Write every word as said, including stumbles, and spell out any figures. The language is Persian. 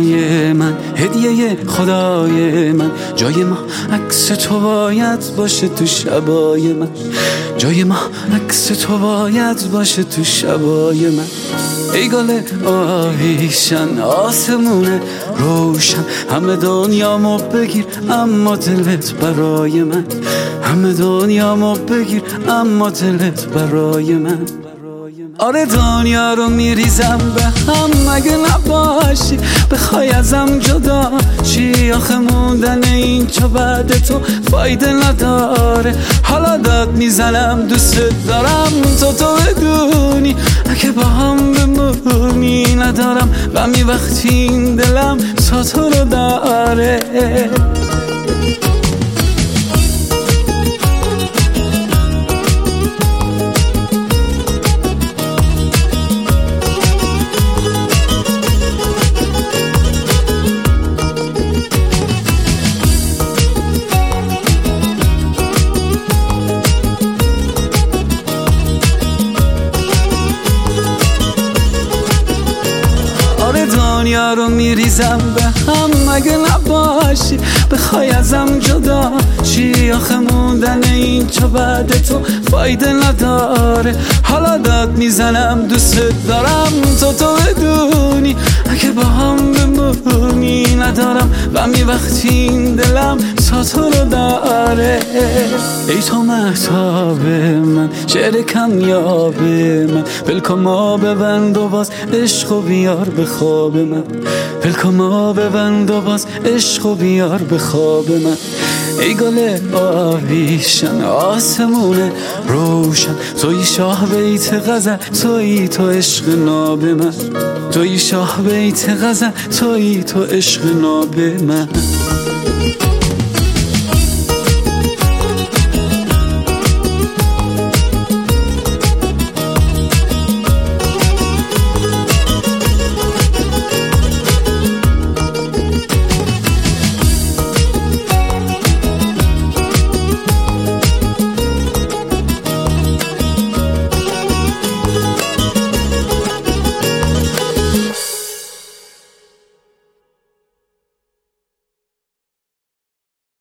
هوای من، هدیه خدای من. جای ما عکس تو باید باشه تو شبای من، جای ما عکس تو باید باشه تو شبای من. ای گل آویشن آسمونه روشن، همه دنیامو بگیر اما دلت برای من، همه دنیامو بگیر اما دلت برای من. آره دنیا رو میریزم به هم اگه نباشی، بخوای ازم جدا چی آخه موندن این چو بعد تو فایده نداره. حالا داد میزنم دوست دارم تو تو بدونی، اگه با هم بمونی ندارم غمی وقتی این دلم تو تو رو داره. دنیا رو میریزم به هم اگه نباشی، بخوای ازم جدا چی آخه موندن این چو بعد تو فایده نداره. حالا داد میزنم دوست دارم تو تو بدونی، اگه با هم بمونی ندارم غمی وقتی این دلم تو تو رو داره. ای تو مهتاب من، شعر کمیاب من، بلکن ما ببند و باز عشق و بیار به خواب من، بلکن ما ببند و باز عشق و بیار به خواب من. ای گل آویشن آسمونه روشن، توی شاه بیت غزل، توی تو عشق ناب من، توی شاه بیت غزل، توی تو عشق ناب من.